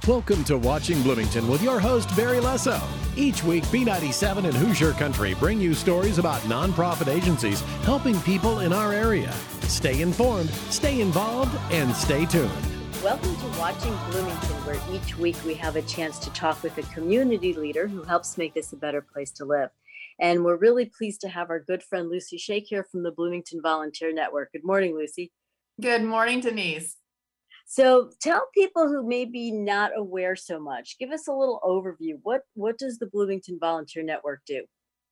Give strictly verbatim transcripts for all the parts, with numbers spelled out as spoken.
Welcome to Watching Bloomington with your host, Barry Lesso. Each week, B ninety-seven and Hoosier Country bring you stories about nonprofit agencies helping people in our area. Stay informed, stay involved, and stay tuned. Welcome to Watching Bloomington, where each week we have a chance to talk with a community leader who helps make this a better place to live. And we're really pleased to have our good friend Lucy Shake here from the Bloomington Volunteer Network. Good morning, Lucy. Good morning, Denise. So tell people who may be not aware so much, give us a little overview. What, what does the Bloomington Volunteer Network do?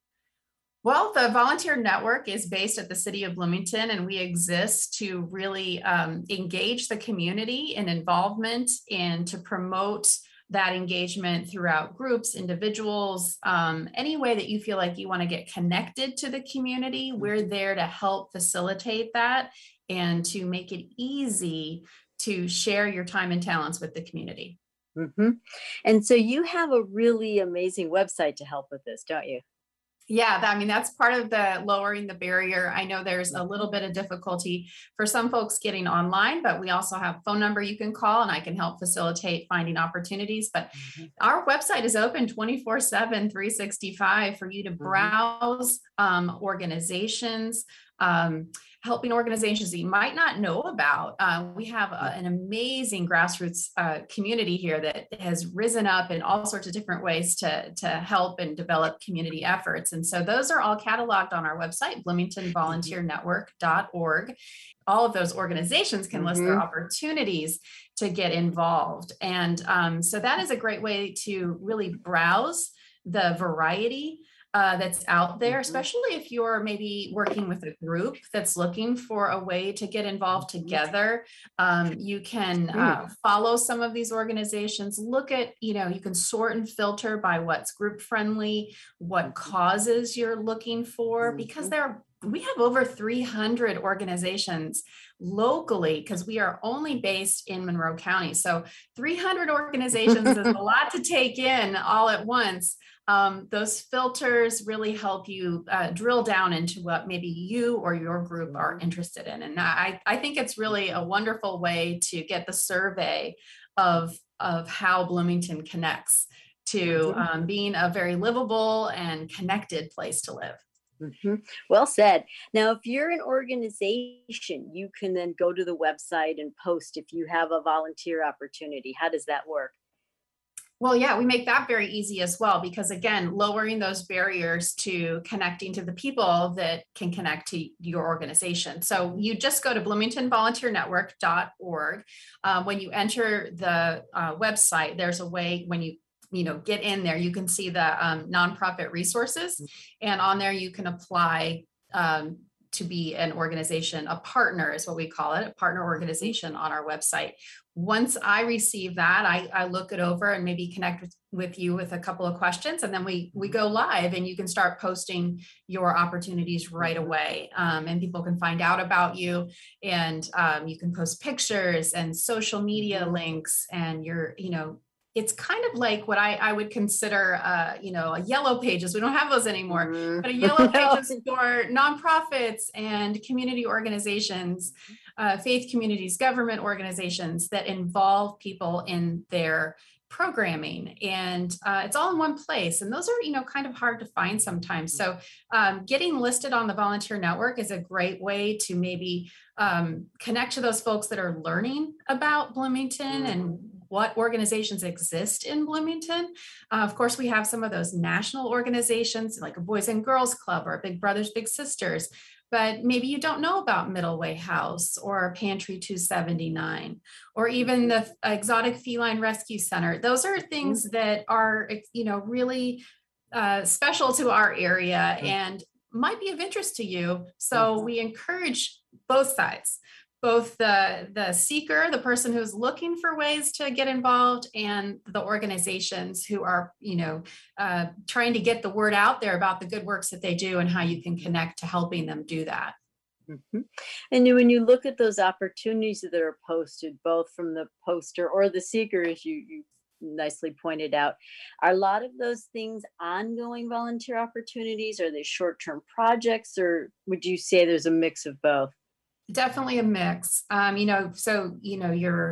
Well, the Volunteer Network is based at the City of Bloomington, and we exist to really um, engage the community in involvement and to promote that engagement throughout groups, individuals, um, any way that you feel like you want to get connected to the community. We're there to help facilitate that and to make it easy to share your time and talents with the community. Mm-hmm. And so you have a really amazing website to help with this, don't you? Yeah, I mean, that's part of the lowering the barrier. I know there's a little bit of difficulty for some folks getting online, but we also have a phone number you can call and I can help facilitate finding opportunities. But mm-hmm. our website is open twenty-four seven, three sixty-five for you to browse um, organizations, um, helping organizations that you might not know about. Uh, we have a, an amazing grassroots uh, community here that has risen up in all sorts of different ways to, to help and develop community efforts. And so those are all cataloged on our website, bloomington volunteer network dot org. All of those organizations can mm-hmm. list their opportunities to get involved. And um, so that is a great way to really browse the variety Uh, that's out there, especially if you're maybe working with a group that's looking for a way to get involved together. Um, you can uh, follow some of these organizations, look at, you know, you can sort and filter by what's group friendly, what causes you're looking for, because there are, we have over three hundred organizations locally because we are only based in Monroe County. So three hundred organizations is a lot to take in all at once. Um, those filters really help you uh, drill down into what maybe you or your group are interested in. And I, I think it's really a wonderful way to get the survey of, of how Bloomington connects to um, being a very livable and connected place to live. Mm-hmm. Well said. Now, if you're an organization, you can then go to the website and post if you have a volunteer opportunity. How does that work? Well, yeah, we make that very easy as well, because again, lowering those barriers to connecting to the people that can connect to your organization. So you just go to bloomington volunteer network dot org. Uh, when you enter the uh, website, there's a way when you you know, get in there, you can see the um, nonprofit resources, and on there you can apply um, to be an organization. A partner is what we call it, a partner organization on our website. Once I receive that, I, I look it over and maybe connect with, with you with a couple of questions, and then we we go live and you can start posting your opportunities right away. Um, and people can find out about you, and um, you can post pictures and social media links, and you're, you know, it's kind of like what I, I would consider, uh, you know, a yellow pages. We don't have those anymore, mm. but a yellow pages for nonprofits and community organizations, uh, faith communities, government organizations that involve people in their programming. And uh, it's all in one place. And those are, you know, kind of hard to find sometimes. So um, getting listed on the Volunteer Network is a great way to maybe um, connect to those folks that are learning about Bloomington and what organizations exist in Bloomington. Uh, of course, we have some of those national organizations like a Boys and Girls Club or Big Brothers Big Sisters, but maybe you don't know about Middle Way House or Pantry two seventy-nine, or even the Exotic Feline Rescue Center. Those are things that are, you know, really uh, special to our area and might be of interest to you. So we encourage both sides. Both the, the seeker, the person who's looking for ways to get involved, and the organizations who are, you know, uh, trying to get the word out there about the good works that they do and how you can connect to helping them do that. Mm-hmm. And when you look at those opportunities that are posted, both from the poster or the seeker, as you, you nicely pointed out, are a lot of those things ongoing volunteer opportunities? Are they short-term projects, or would you say there's a mix of both? Definitely a mix. Um, you know, so, you know, your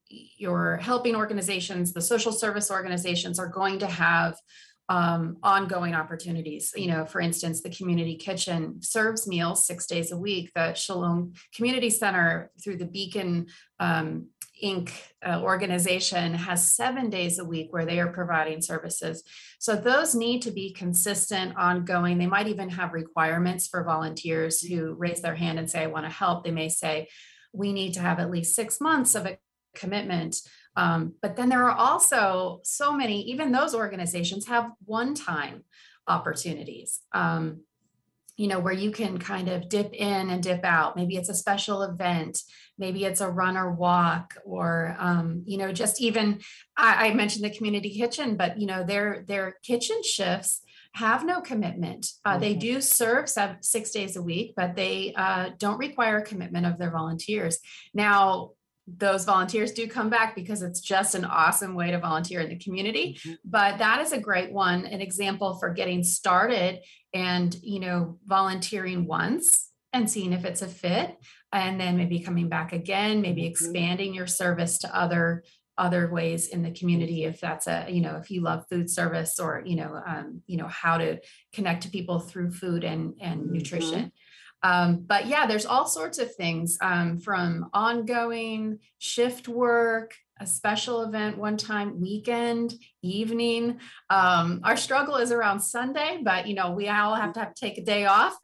your helping organizations, the social service organizations are going to have um, ongoing opportunities. You know, for instance, the community kitchen serves meals six days a week. The Shalom Community Center through the Beacon um, Incorporated uh, organization has seven days a week where they are providing services. So those need to be consistent, ongoing. They might even have requirements for volunteers who raise their hand and say, I want to help. They may say, we need to have at least six months of a commitment. Um, but then there are also so many, even those organizations have one-time opportunities. Um, you know, where you can kind of dip in and dip out. Maybe it's a special event, maybe it's a run or walk, or, um, you know, just even, I, I mentioned the community kitchen, but, you know, their, their kitchen shifts have no commitment. Uh, mm-hmm. They do serve seven, six days a week, but they uh, don't require a commitment of their volunteers. Now, those volunteers do come back because it's just an awesome way to volunteer in the community. Mm-hmm. But that is a great one, an example for getting started and, you know, volunteering once and seeing if it's a fit, and then maybe coming back again, maybe mm-hmm. expanding your service to other other ways in the community. If that's a, you know, if you love food service, or, you know, um, you know, how to connect to people through food and, and mm-hmm. nutrition. Um, but yeah, there's all sorts of things, um, from ongoing shift work, a special event, one time, weekend, evening. Um, our struggle is around Sunday, but, you know, we all have to have to take a day off.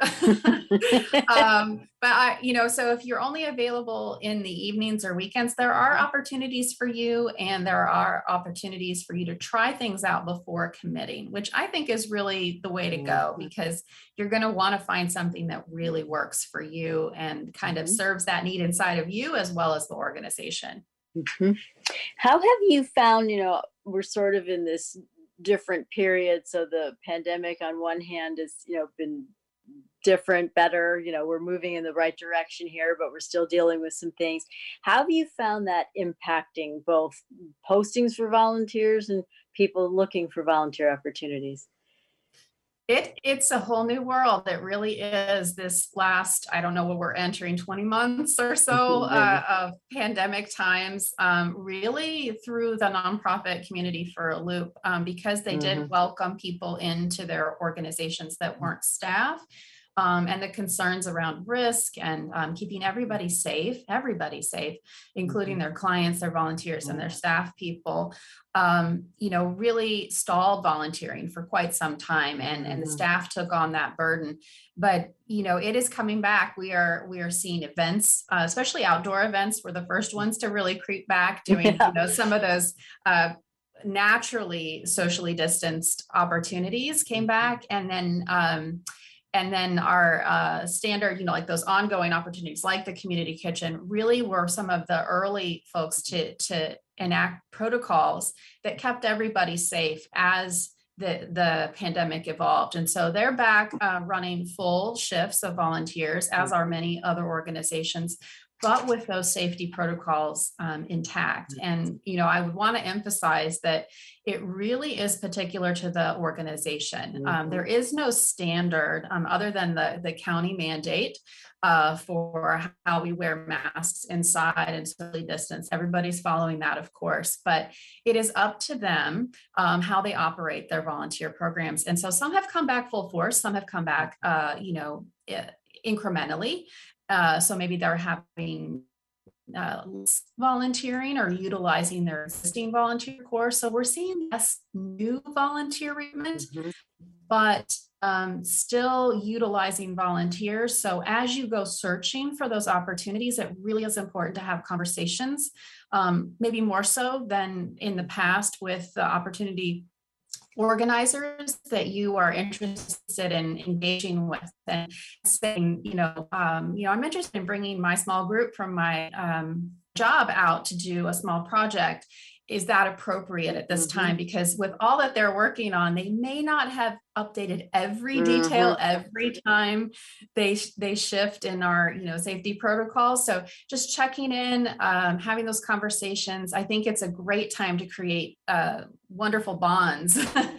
um, but I, you know, so if you're only available in the evenings or weekends, there are opportunities for you, and there are opportunities for you to try things out before committing, which I think is really the way to go, because you're going to want to find something that really works for you and kind of serves that need inside of you as well as the organization. Mm-hmm. How have you found, you know, we're sort of in this different period. So the pandemic on one hand has, you know, been different, better, you know, we're moving in the right direction here, but we're still dealing with some things. How have you found that impacting both postings for volunteers and people looking for volunteer opportunities? It it's a whole new world. It really is. This last, I don't know what we're entering, twenty months or so uh, of pandemic times, um, really threw the nonprofit community for a loop, um, because they mm-hmm. did welcome people into their organizations that weren't staff. Um, and the concerns around risk and um, keeping everybody safe, everybody safe, including their clients, their volunteers, and their staff people, um, you know, really stalled volunteering for quite some time, and, and the staff took on that burden. But, you know, it is coming back. We are we are seeing events, uh, especially outdoor events, were the first ones to really creep back, doing, yeah. you know, some of those uh, naturally socially distanced opportunities came back, and then um, And then our uh, standard, you know, like those ongoing opportunities, like the community kitchen, really were some of the early folks to, to enact protocols that kept everybody safe as the, the pandemic evolved. And so they're back uh, running full shifts of volunteers, as are many other organizations, but with those safety protocols um, intact. And, you know, I would want to emphasize that it really is particular to the organization. Um, there is no standard um, other than the, the county mandate uh, for how we wear masks inside and socially distance. Everybody's following that, of course, but it is up to them um, how they operate their volunteer programs. And so some have come back full force, some have come back, uh, you know, incrementally. Uh, so maybe they're having uh, volunteering or utilizing their existing volunteer corps. So we're seeing less new volunteer recruitment, mm-hmm. but um, still utilizing volunteers. So as you go searching for those opportunities, it really is important to have conversations, um, maybe more so than in the past with the opportunity organizers that you are interested in engaging with, and saying, you know, um, you know, I'm interested in bringing my small group from my um, job out to do a small project. Is that appropriate at this mm-hmm. time? Because with all that they're working on, they may not have updated every detail mm-hmm. every time they they shift in our, you know, safety protocols. So just checking in, um, having those conversations. I think it's a great time to create uh, wonderful bonds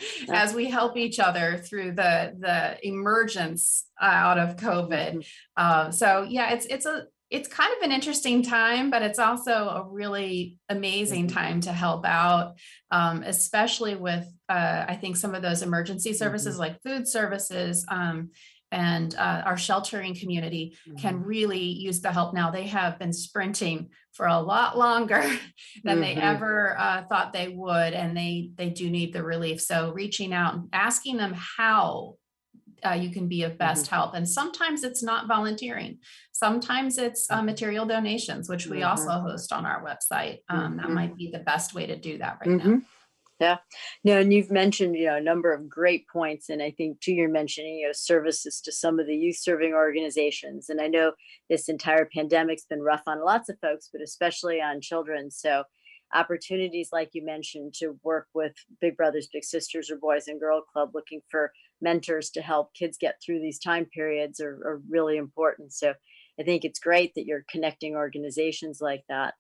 as we help each other through the the emergence out of COVID. Mm-hmm. Uh, so yeah, it's it's a it's kind of an interesting time, but it's also a really amazing Mhm. time to help out, um, especially with, uh, I think some of those emergency services Mhm. like food services, um, and uh, our sheltering community can Mhm. really use the help now. They have been sprinting for a lot longer than they Mhm. ever uh, thought they would, and they they do need the relief. So reaching out and asking them how uh, you can be of best Mhm. help. And sometimes it's not volunteering. Sometimes it's uh, Mhm. material donations, which we also Mhm. host on our website. Um, that Mhm. might be the best way to do that right now. Mhm. Yeah. No, and you've mentioned, you know, a number of great points. And I think too, you're mentioning, you know, services to some of the youth serving organizations. And I know this entire pandemic's been rough on lots of folks, but especially on children. So opportunities like you mentioned to work with Big Brothers, Big Sisters, or Boys and Girl Club looking for mentors to help kids get through these time periods are, are really important. So I think it's great that you're connecting organizations like that.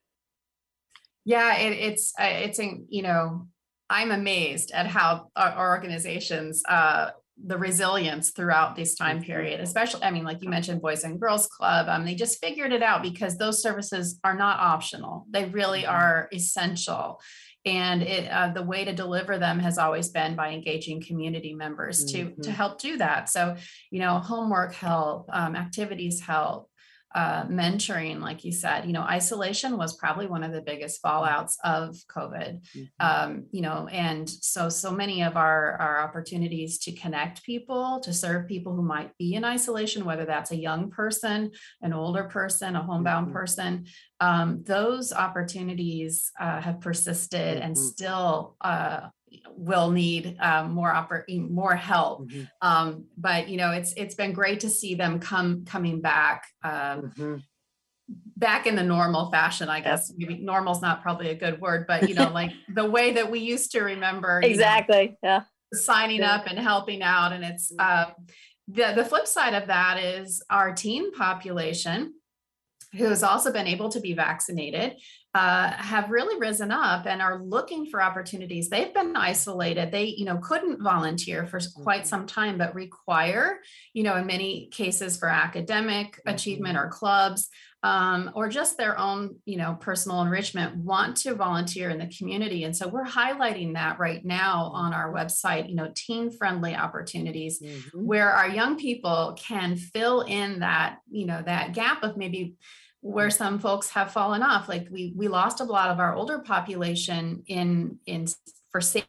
Yeah, it, it's uh, it's in, you know, I'm amazed at how our, our organizations, uh, the resilience throughout this time Mhm. period, especially, I mean, like you mentioned, Boys and Girls Club, um, they just figured it out because those services are not optional. They really Mhm. are essential. And it, uh, the way to deliver them has always been by engaging community members to, to Mhm. help do that. So, you know, homework help, um, activities help, uh, mentoring, like you said, you know, isolation was probably one of the biggest fallouts of COVID. Mhm. Um, you know, and so, so many of our, our opportunities to connect people, to serve people who might be in isolation, whether that's a young person, an older person, a homebound Mhm. person, um, those opportunities uh, have persisted and Mhm. still uh, will need um, more oppor- more help. Mhm. Um, but you know, it's it's been great to see them come coming back, um, Mhm. back in the normal fashion, I Yep. guess. Maybe normal's not probably a good word, but you know, like the way that we used to remember, you know, Exactly. Yeah. signing Yeah. up and helping out. And it's Mhm. uh, the the flip side of that is our teen population, who has also been able to be vaccinated, uh, have really risen up and are looking for opportunities. They've been isolated. They, you know, couldn't volunteer for quite Mhm. some time, but require, you know, in many cases for academic achievement Mhm. or clubs, um, or just their own, you know, personal enrichment, want to volunteer in the community. And so we're highlighting that right now on our Mhm. website, you know, teen-friendly opportunities Mhm. where our young people can fill in that, you know, that gap of maybe where some folks have fallen off. Like we we lost a lot of our older population in in for safety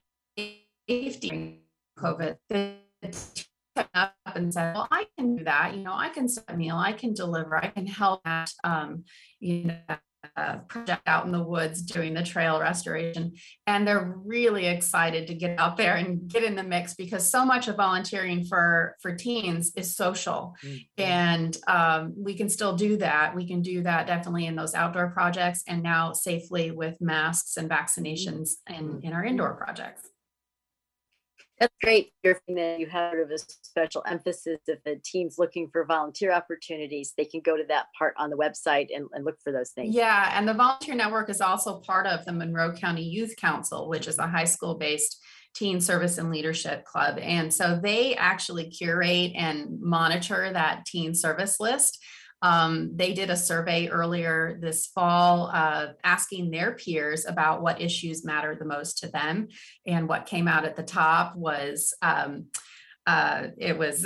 during Mhm. COVID. They stepped up and said, "Well, I can do that. You know, I can set a meal. I can deliver. I can help at um, you know." Uh, project out in the woods doing the trail restoration, and they're really excited to get out there and get in the mix because so much of volunteering for for teens is social, Mhm. and um, we can still do that. We can do that definitely in those outdoor projects, and now safely with masks and vaccinations in in our Mhm. indoor projects. That's great. You're that you have sort of a special emphasis. If a team's looking for volunteer opportunities, they can go to that part on the website and, and look for those things. Yeah, and the volunteer network is also part of the Monroe County Youth Council, which is a high school based teen service and leadership club. And so they actually curate and monitor that teen service list. Um, they did a survey earlier this fall, uh, asking their peers about what issues matter the most to them. And what came out at the top was um, uh, it was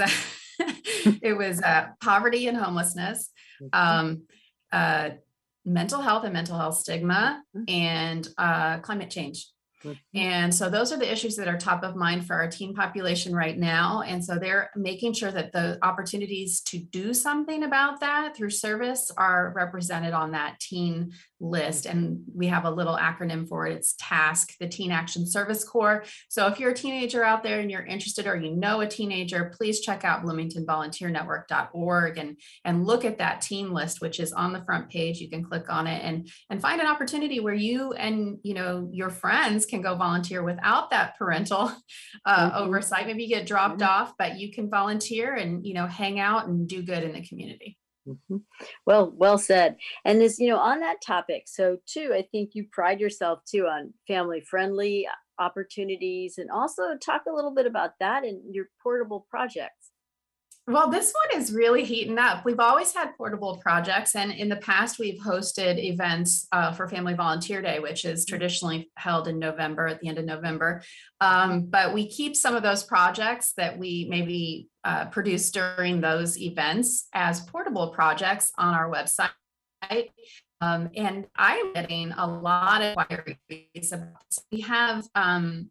it was uh, poverty and homelessness, Mhm. um, uh, mental health and mental health stigma, Mhm. and uh, climate change. Mhm. And so those are the issues that are top of mind for our teen population right now. And so they're making sure that the opportunities to do something about that through service are represented on that teen list. And we have a little acronym for it. It's TASK, the Teen Action Service Corps. So if you're a teenager out there and you're interested or you know a teenager, please check out bloomington volunteer network dot org and, and look at that teen list, which is on the front page. You can click on it and, and find an opportunity where you and you know your friends can go volunteer without that parental uh, Mhm. oversight. Maybe you get dropped Yeah. off, but you can volunteer and you know hang out and do good in the community. Mhm. Well, well said. And this, you know, on that topic, so too, I think you pride yourself too on family friendly opportunities and also talk a little bit about that and your portable projects. Well, this one is really heating up. We've always had portable projects, and in the past, we've hosted events uh, for Family Volunteer Day, which is traditionally held in November, at the end of November. Um, but we keep some of those projects that we maybe uh, produce during those events as portable projects on our website. Um, and I'm getting a lot of inquiries about this. We have um,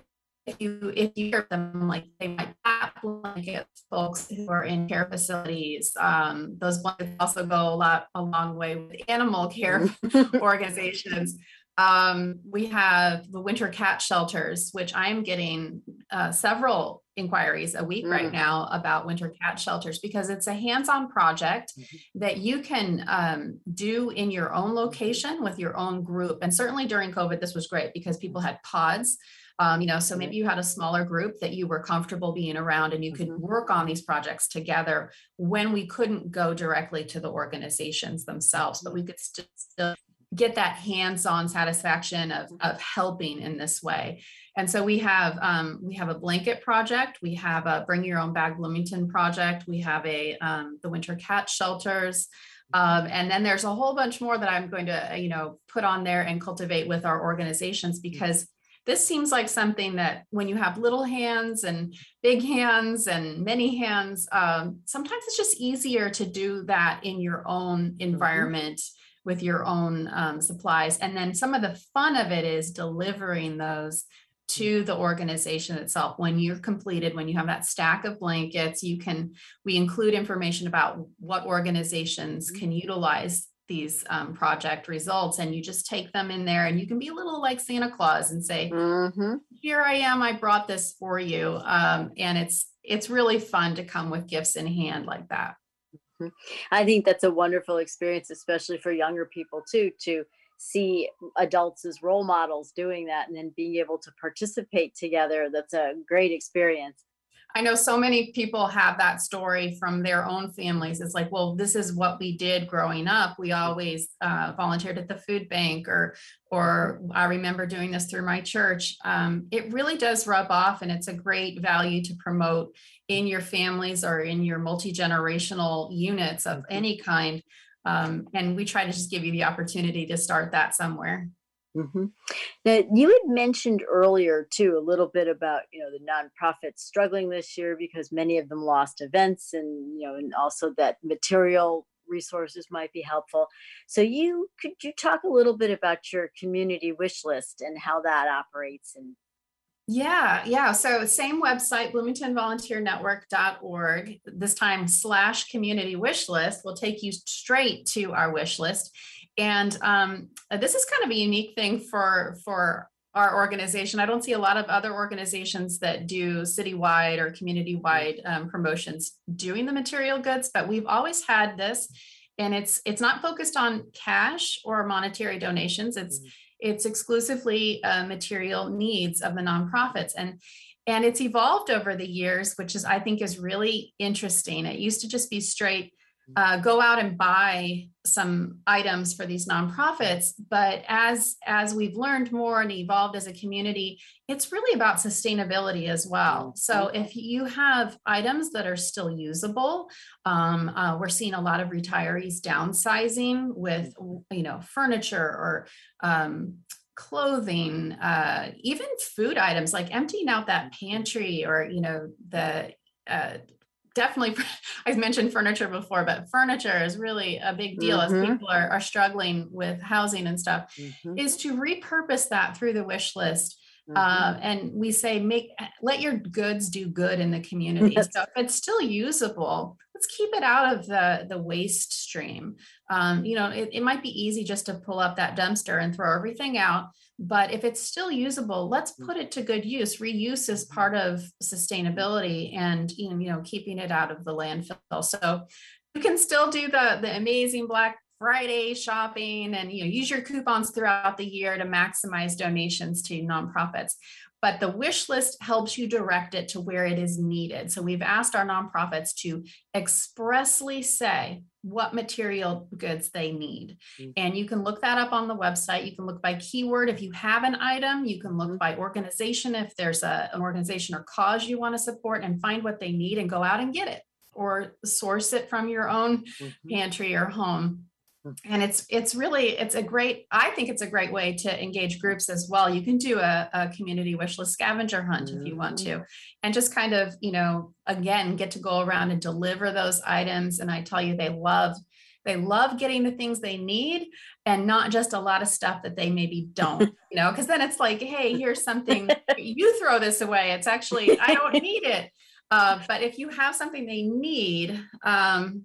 if you if you hear them, like they might tap blankets, folks who are in care facilities. Um, those blankets also go a lot a long way with animal care organizations. Um, we have the winter cat shelters, which I'm getting uh, several inquiries a week mm. right now about winter cat shelters, because it's a hands-on project mm-hmm. that you can um, do in your own location with your own group. And certainly during COVID, this was great because people had pods. Um, you know, so maybe you had a smaller group that you were comfortable being around, and you could mm-hmm. work on these projects together when we couldn't go directly to the organizations themselves, but we could st- still get that hands-on satisfaction of, of helping in this way. And so we have um, we have a blanket project, we have a Bring Your Own Bag Bloomington project, we have a um, the winter cat shelters. Um, and then there's a whole bunch more that I'm going to, you know, put on there and cultivate with our organizations, because this seems like something that when you have little hands and big hands and many hands, um, sometimes it's just easier to do that in your own environment mm-hmm. with your own um, supplies. And then some of the fun of it is delivering those to the organization itself. When you're completed, when you have that stack of blankets, you can, we include information about what organizations can utilize these um, project results, and you just take them in there, and you can be a little like Santa Claus and say, mm-hmm. here I am, I brought this for you. Um, and it's, it's really fun to come with gifts in hand like that. Mm-hmm. I think that's a wonderful experience, especially for younger people too, to see adults as role models doing that and then being able to participate together. That's a great experience. I know so many people have that story from their own families. It's like, well, this is what we did growing up. We always uh, volunteered at the food bank, or, or I remember doing this through my church. Um, it really does rub off, and it's a great value to promote in your families or in your multi-generational units of any kind. Um, and we try to just give you the opportunity to start that somewhere. Mm-hmm. Now, you had mentioned earlier too a little bit about, you know, the nonprofits struggling this year because many of them lost events, and you know, and also that material resources might be helpful. So, you could you talk a little bit about your community wish list and how that operates? And yeah, yeah. So same website, bloomington volunteer network dot org. This time slash community wish list will take you straight to our wish list. And um, this is kind of a unique thing for, for our organization. I don't see a lot of other organizations that do citywide or community-wide um, promotions doing the material goods, but we've always had this, and it's it's not focused on cash or monetary donations. It's mm-hmm. it's exclusively uh, material needs of the nonprofits, and and it's evolved over the years, which is I think is really interesting. It used to just be straight. Uh, go out and buy some items for these nonprofits. But as, as we've learned more and evolved as a community, it's really about sustainability as well. So if you have items that are still usable, um, uh, we're seeing a lot of retirees downsizing with, you know, furniture or um, clothing, uh, even food items, like emptying out that pantry, or, you know, the uh, definitely, I've mentioned furniture before, but furniture is really a big deal mm-hmm. as people are, are struggling with housing and stuff, mm-hmm. is to repurpose that through the wish list. Mm-hmm. Uh, and we say, make, let your goods do good in the community. Yes. So if it's still usable, let's keep it out of the, the waste stream. Um, you know, it, it might be easy just to pull up that dumpster and throw everything out. But if it's still usable, let's put it to good use. Reuse is part of sustainability, and you know, keeping it out of the landfill. So you can still do the, the amazing Black Friday shopping, and you know, use your coupons throughout the year to maximize donations to nonprofits. But the wish list helps you direct it to where it is needed. So we've asked our nonprofits to expressly say what material goods they need. Mm-hmm. And you can look that up on the website. You can look by keyword if you have an item. You can look by organization if there's a, an organization or cause you want to support, and find what they need and go out and get it. or source it from your own Mhm. pantry or home. Mhm. And it's it's really it's a great I think it's a great way to engage groups as well. You can do a, a community wish list scavenger hunt if you want Mhm. to, and just kind of, you know, again, get to go around and deliver those items. And I tell you, they love they love getting the things they need and not just a lot of stuff that they maybe don't, you know, because then it's like, hey, here's something, you throw this away. It's actually, I don't need it. Uh, but if you have something they need, um,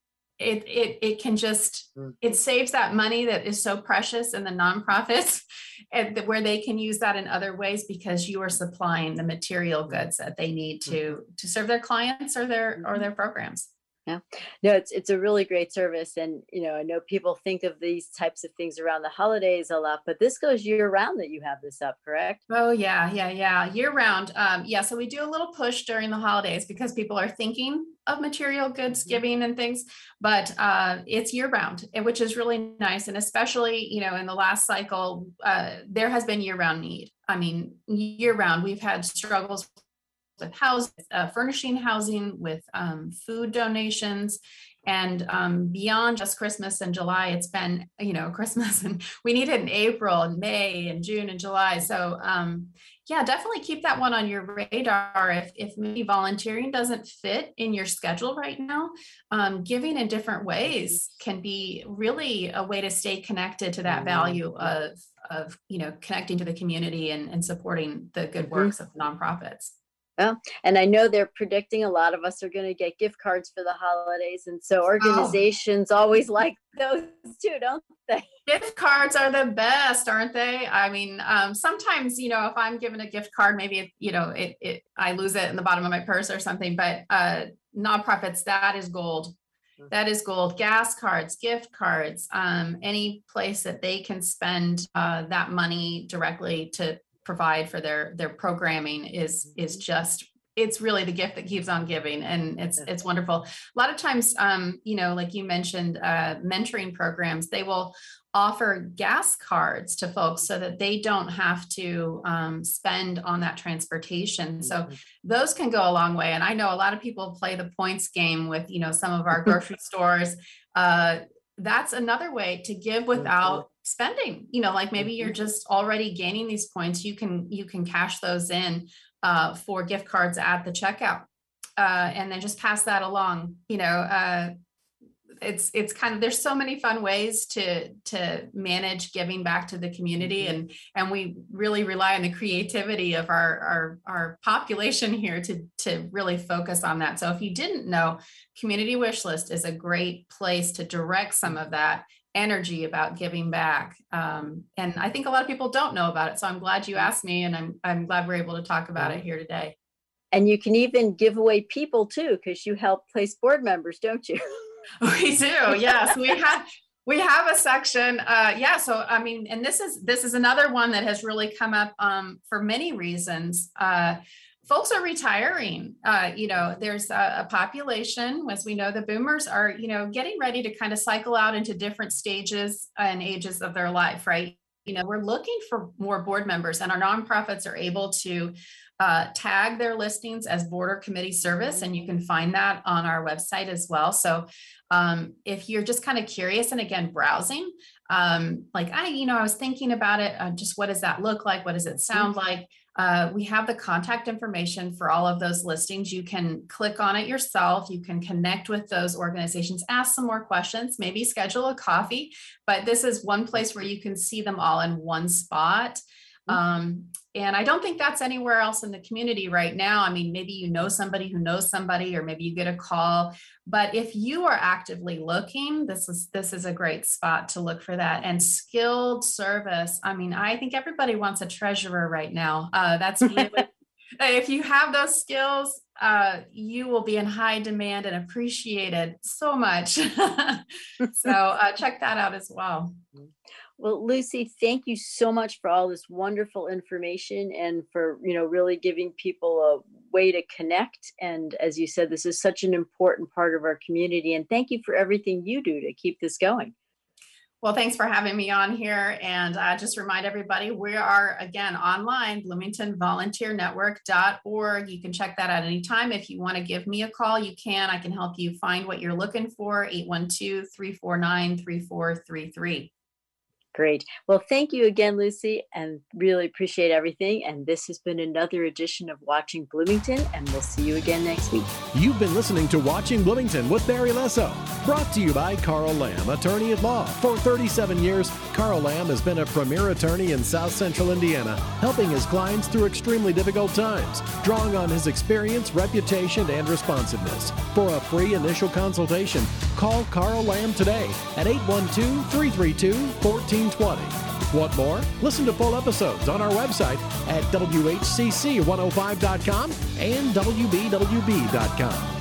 it it it can just it saves that money that is so precious in the nonprofits, and where they can use that in other ways because you are supplying the material goods that they need to to serve their clients or their or their programs. Yeah. No, it's it's a really great service. And you know, I know people think of these types of things around the holidays a lot, but this goes year round that you have this up, correct? Oh yeah, yeah, yeah. Year round. Um, yeah, so we do a little push during the holidays because people are thinking of material goods Mhm. giving and things, but uh, it's year round, and which is really nice. And especially, you know, in the last cycle, uh, there has been year round need. I mean, year round, we've had struggles with housing, uh, furnishing housing, with um, food donations. And um, beyond just Christmas and July, it's been, you know, Christmas, and we need it in April and May and June and July. So um, yeah, definitely keep that one on your radar. If, if maybe volunteering doesn't fit in your schedule right now, um, giving in different ways can be really a way to stay connected to that value of, of you know, connecting to the community and, and supporting the good Mhm. works of nonprofits. Well, and I know they're predicting a lot of us are going to get gift cards for the holidays. And so Oh, organizations always like those too, don't they? gift cards are the best, aren't they? I mean, um, sometimes, you know, if I'm given a gift card, maybe it, you know, it, it, I lose it in the bottom of my purse or something, but uh, nonprofits, that is gold. That is gold. Gas cards, gift cards, um, any place that they can spend uh, that money directly to provide for their their programming is is just, it's really the gift that keeps on giving, and it's it's wonderful. A lot of times, um, you know, like you mentioned, uh, mentoring programs, they will offer gas cards to folks so that they don't have to um, spend on that transportation. So those can go a long way. And I know a lot of people play the points game with, you know, some of our grocery stores. Uh, that's another way to give without spending. You know, like maybe you're just already gaining these points. You can you can cash those in uh, for gift cards at the checkout, uh, and then just pass that along. You know, uh, it's it's kind of, there's so many fun ways to to manage giving back to the community, and and we really rely on the creativity of our our our population here to to really focus on that. So if you didn't know, Community Wish List is a great place to direct some of that energy about giving back. Um, and I think a lot of people don't know about it. So I'm glad you asked me, and I'm I'm glad we're able to talk about it here today. And you can even give away people too, because you help place board members, don't you? We do, yes. We have we have a section. Uh, yeah, so I mean, and this is this is another one that has really come up um, for many reasons. Uh, folks are retiring. Uh, you know, there's a, a population, as we know, the boomers are, you know, getting ready to kind of cycle out into different stages and ages of their life, right? You know, we're looking for more board members, and our nonprofits are able to uh, tag their listings as board or committee service, and you can find that on our website as well. So um, if you're just kind of curious and again browsing, um, like I, you know, I was thinking about it, uh, just what does that look like? What does it sound like? Uh, we have the contact information for all of those listings. You can click on it yourself. You can connect with those organizations, ask some more questions, maybe schedule a coffee, but this is one place where you can see them all in one spot. Um, and I don't think that's anywhere else in the community right now. I mean, maybe you know somebody who knows somebody, or maybe you get a call. But if you are actively looking, this is this is a great spot to look for that. And skilled service. I mean, I think everybody wants a treasurer right now. Uh, that's really, if you have those skills, uh, you will be in high demand and appreciated so much. So uh, check that out as well. Well, Lucy, thank you so much for all this wonderful information, and for, you know, really giving people a way to connect. And as you said, this is such an important part of our community. And thank you for everything you do to keep this going. Well, thanks for having me on here. And uh, just remind everybody, we are, again, online, bloomington volunteer network dot org. You can check that out anytime. If you want to give me a call, you can. I can help you find what you're looking for, eight one two, three four nine, three four three three. Great. Well, thank you again, Lucy, and really appreciate everything. And this has been another edition of Watching Bloomington, and we'll see you again next week. You've been listening to Watching Bloomington with Barry Lesso, brought to you by Carl Lamb, attorney at law. For thirty-seven years, Carl Lamb has been a premier attorney in South Central Indiana, helping his clients through extremely difficult times, drawing on his experience, reputation, and responsiveness. For a free initial consultation, call Carl Lamb today at eight one two, three three two, one four two zero. Want more? Listen to full episodes on our website at W H C C one oh five dot com and W B W B dot com.